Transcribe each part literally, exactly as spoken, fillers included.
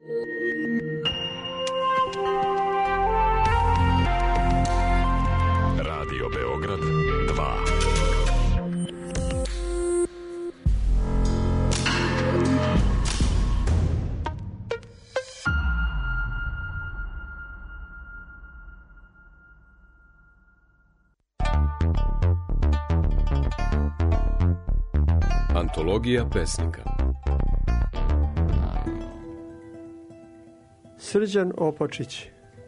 Radio Beograd dva. Antologija pesnika. Srđan Opočić.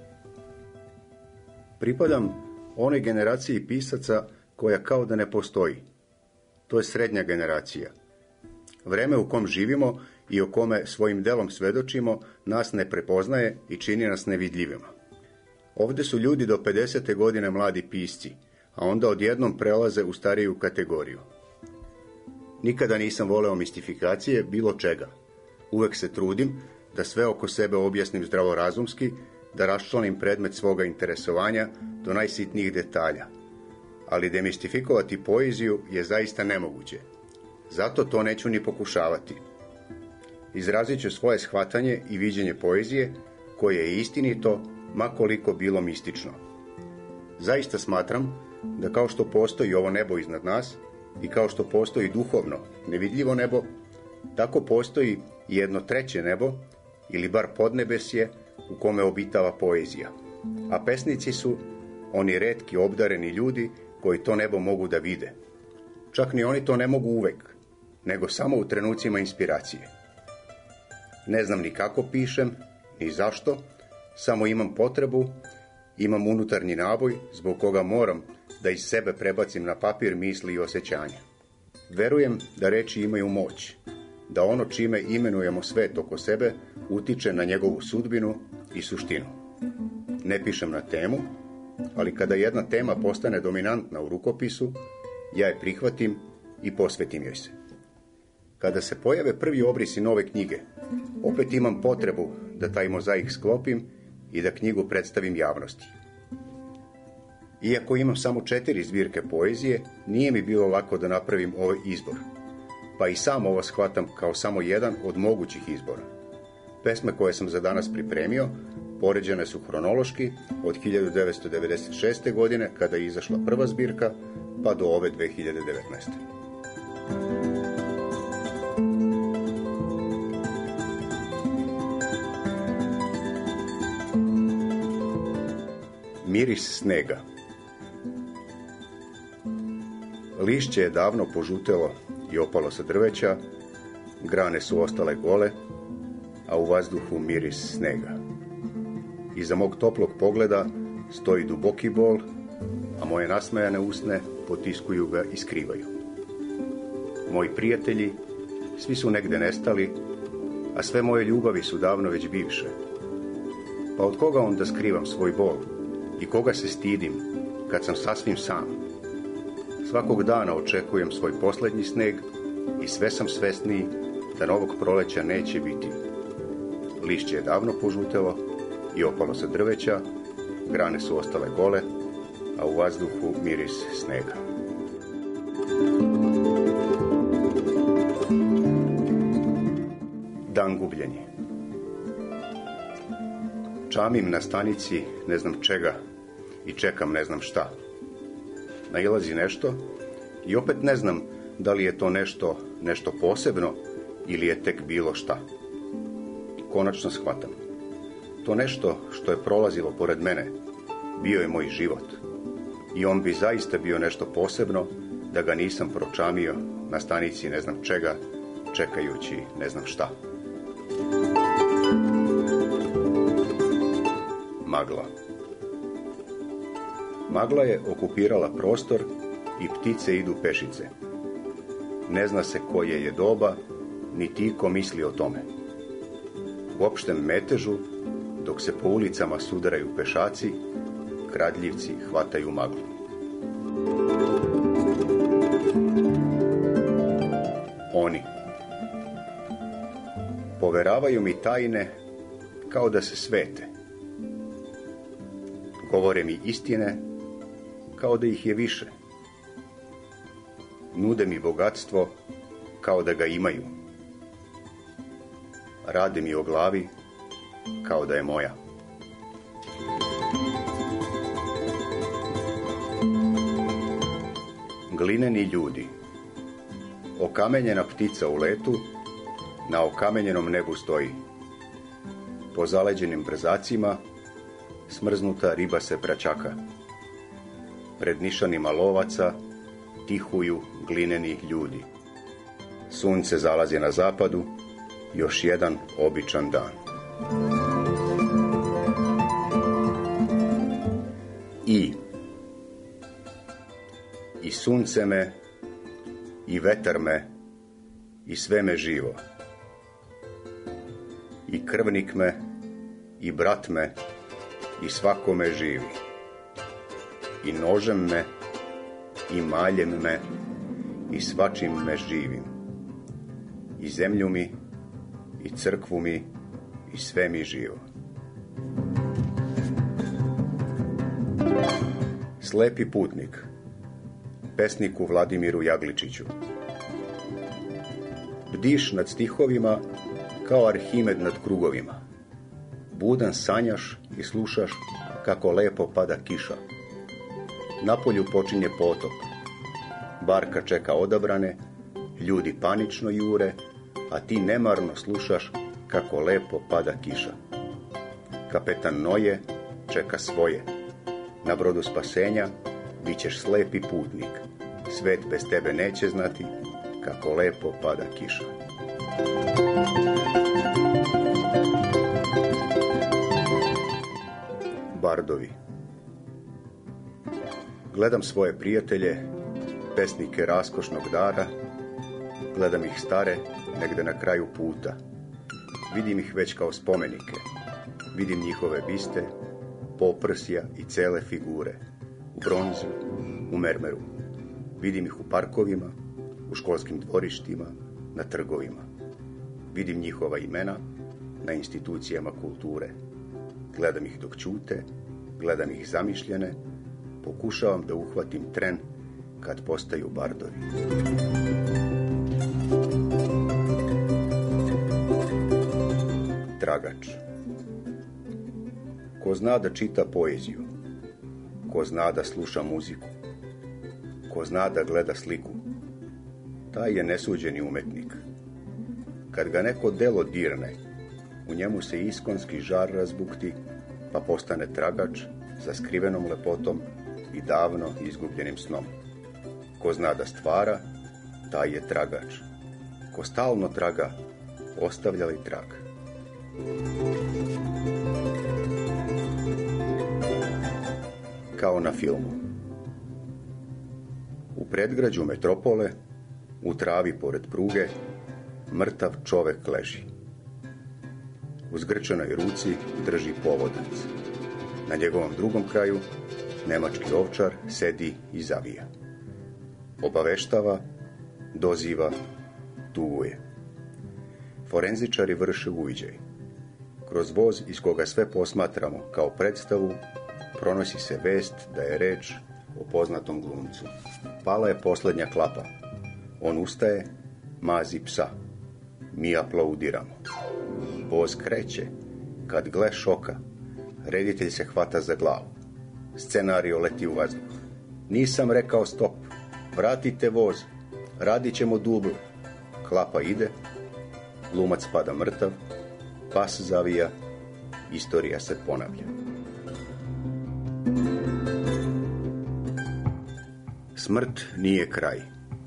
Pripadam onoj generaciji pisaca koja kao da ne postoji. To je srednja generacija. Vreme u kom živimo i o kome svojim delom svedočimo nas ne prepoznaje i čini nas nevidljivima. Ovde su ljudi do pedesete godine mladi pisci, a onda odjednom prelaze u stariju kategoriju. Nikada nisam voleo mistifikacije bilo čega. Uvek se trudim da sve oko sebe objasnim zdravorazumski, da raščlanim predmet svoga interesovanja do najsitnijih detalja. Ali demistifikovati poeziju je zaista nemoguće. Zato to neću ni pokušavati. Izrazit ću svoje shvatanje i viđenje poezije, koje je istinito, ma koliko bilo mistično. Zaista smatram da kao što postoji ovo nebo iznad nas, i kao što postoji duhovno, nevidljivo nebo, tako postoji i jedno treće nebo, ili bar podnebesje, u kome obitava poezija. A pesnici su oni retki obdareni ljudi koji to nebo mogu da vide. Čak ni oni to ne mogu uvek, nego samo u trenucima inspiracije. Ne znam ni kako pišem, ni zašto, samo imam potrebu, imam unutarnji naboj zbog koga moram da iz sebe prebacim na papir misli i osjećanja. Verujem da reči imaju moć, da ono čime imenujemo svet oko sebe utiče na njegovu sudbinu i suštinu. Ne pišem na temu, ali kada jedna tema postane dominantna u rukopisu, ja je prihvatim i posvetim joj se. Kada se pojave prvi obrisi nove knjige, opet imam potrebu da taj mozaik sklopim i da knjigu predstavim javnosti. Iako imam samo četiri zbirke poezije, nije mi bilo lako da napravim ovaj izbor, pa i sam ovo shvatam kao samo jedan od mogućih izbora. Pesme koje sam za danas pripremio poređene su hronološki od hiljadu devetsto devedeset šeste. godine, kada je izašla prva zbirka, pa do ove dve hiljade devetnaeste. Miris snega. Lišće je davno požutelo i opalo sa drveća, grane su ostale gole, a u vazduhu miris snega. Iza mog toplog pogleda stoji duboki bol, a moje nasmejane usne potiskuju ga i skrivaju. Moji prijatelji, svi su negde nestali, a sve moje ljubavi su davno već bivše. Pa od koga onda skrivam svoj bol i koga se stidim kad sam sasvim sam? Svakog dana očekujem svoj posljednji sneg i sve sam svesniji da novog proleća neće biti. Lišće je davno požutelo i opalo sa drveća, grane su ostale gole, a u vazduhu miris snega. Dan gubljenje. Čamim na stanici ne znam čega i čekam ne znam šta. Nailazi nešto i opet ne znam da li je to nešto, nešto posebno ili je tek bilo šta. Konačno shvatam. To nešto što je prolazilo pored mene bio je moj život. I on bi zaista bio nešto posebno da ga nisam pročamio na stanici ne znam čega, čekajući ne znam šta. Magla. Magla je okupirala prostor i ptice idu pešice. Ne zna se koje je doba, niti iko misli o tome. U opštem metežu, dok se po ulicama sudaraju pešaci, kradljivci hvataju maglu. Oni. Poveravaju mi tajne kao da se svete. Govore mi istine kao da ih je više. Nude mi bogatstvo kao da ga imaju. Rade mi o glavi kao da je moja. Glineni ljudi. Okamenjena ptica u letu, na okamenjenom nebu stoji. Po zaleđenim brzacima, smrznuta riba se pračaka. Pred nišanima lovaca tihuju glineni ljudi. Sunce zalazi na zapadu, još jedan običan dan. I I sunce me, i vetar me, i sve me živo. I krvnik me, i brat me, i svako me živi. I nožem me, i maljem me, i svačim me živim. I zemlju mi, i crkvu mi, i sve mi živo. Slepi putnik. Pesniku Vladimiru Jagličiću. Bdiš nad stihovima kao Arhimed nad krugovima. Budan sanjaš i slušaš kako lepo pada kiša. Napolju počinje potop. Barka čeka odabrane, ljudi panično jure, a ti nemarno slušaš kako lepo pada kiša. Kapetan Noje čeka svoje. Na brodu spasenja bit ćeš slepi putnik. Svet bez tebe neće znati kako lepo pada kiša. Bardovi. Gledam svoje prijatelje, pesnike raskošnog dara, gledam ih stare negde na kraju puta. Vidim ih već kao spomenike, vidim njihove biste, poprsja i cele figure, u bronzu, u mermeru. Vidim ih u parkovima, u školskim dvorištima, na trgovima. Vidim njihova imena na institucijama kulture. Gledam ih dok ćute, gledam ih zamišljene, pokušavam da uhvatim tren kad postaju bardovi. Tragač. Ko zna da čita poeziju, ko zna da sluša muziku, ko zna da gleda sliku, taj je nesuđeni umetnik. Kad ga neko delo dirne, u njemu se iskonski žar razbukti, pa postane tragač za skrivenom lepotom i davno izgubljenim snom. Ko zna da stvara, taj je tragač. Ko stalno traga, ostavlja li trag. Kao na filmu. U predgrađu metropole, u travi pored pruge, mrtav čovek leži. U zgrčanoj ruci drži povodac. Na njegovom drugom kraju nemački ovčar sedi i zavija. Obaveštava, doziva, tuguje. Forenzičari vrše uviđaj. Kroz voz iz koga sve posmatramo kao predstavu, pronosi se vest da je reč o poznatom glumcu. Pala je poslednja klapa. On ustaje, mazi psa. Mi aplaudiramo. Voz kreće. Kad gle šoka, reditelj se hvata za glavu. Scenario leti u vazduh. Nisam rekao stop. Vratite voz. Radit ćemo dubl. Klapa ide. Glumac pada mrtav. Pas zavija. Istorija se ponavlja. Smrt nije kraj.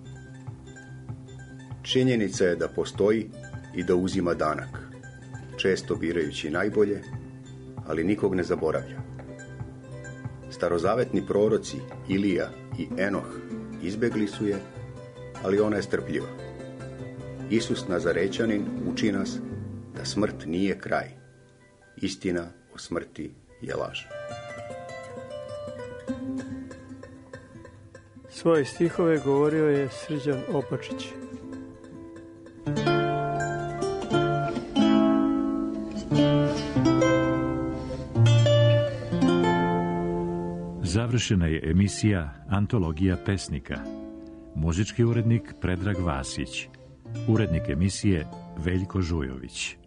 Činjenica je da postoji i da uzima danak, često birajući najbolje, ali nikog ne zaboravlja. Starozavetni proroci Ilija i Enoh izbegli su je, ali ona je strpljiva. Isus Nazarećanin uči nas da smrt nije kraj. Istina o smrti je laž. Svoje stihove govorio je Srđan Opačić. Završena je emisija Antologija pesnika. Muzički urednik Predrag Vasić. Urednik emisije Veljko Žujović.